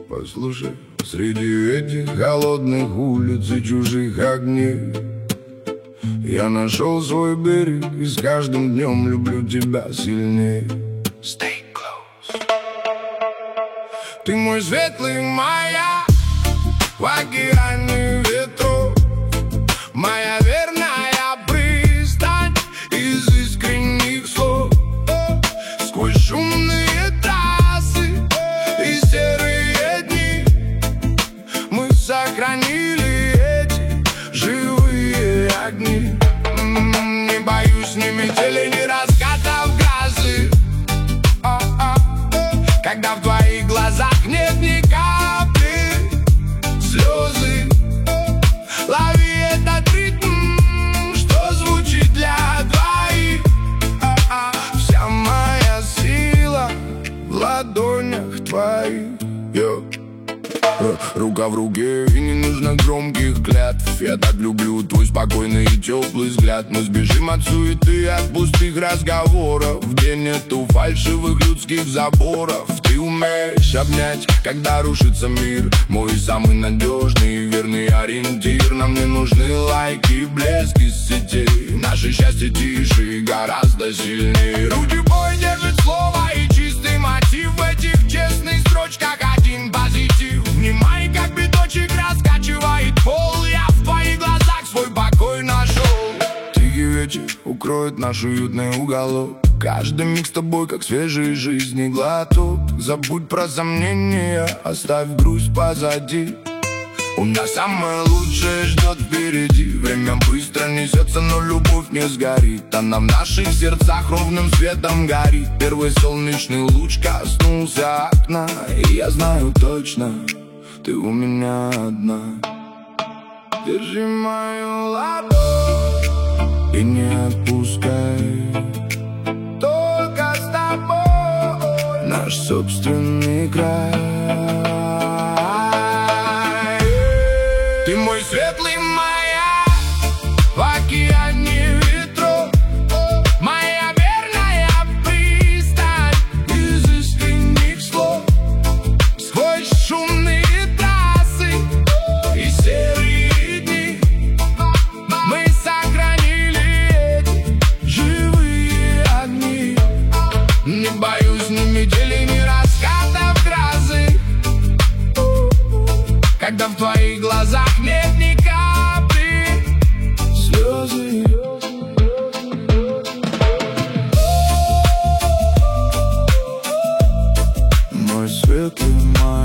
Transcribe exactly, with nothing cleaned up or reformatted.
Послушай, среди этих холодных улиц и чужих огней я нашел свой берег, и с каждым днем люблю тебя сильнее. Stay close. Ты мой светлый маяк в океане ветров, моя верная пристань из искренних слов. Сквозь шумные трассы и серые дни мы сохранили эти живые огни. Не боюсь ни метели, ни раскатов грозы, когда в твоих глазах нет ни капли слезы. Лови этот ритм, что звучит для двоих. Вся моя сила в ладонях твоих. Йо. Рука в руке, и не нужно громких клятв. Я так люблю твой спокойный и теплый взгляд. Мы сбежим от суеты, от пустых разговоров, где нету фальшивых людских заборов. Ты умеешь обнять, когда рушится мир, мой самый надежный и верный ориентир. Нам не нужны лайки, блески с сетей, наше счастье тише и гораздо сильнее. Руки бой держит слово и чистый мотив в этих честных строчках, один позитив. Внимай, как биточек раскачивает пол, я в твоих глазах свой покой нашел. Тихий вечер укроет наш уютный уголок, каждый миг с тобой, как свежий жизни глоток. Забудь про сомнения, оставь грусть позади. У нас самое лучшее ждет впереди. Время быстро несется, но любовь не сгорит. Она в наших сердцах ровным светом горит. Первый солнечный луч коснулся окна, и я знаю точно, ты у меня одна. Держи мою ладонь и не отпускай. Только с тобой наш собственный край. Ты мой светлый маяк в океане ветров, моя верная пристань из искренних слов. Сквозь шумные трассы и серые дни мы сохранили эти живые огни. Не боюсь ни метели, ни раскатов грозы, когда в твоих глазах нет ни капли слезы. Мой светлый маяк.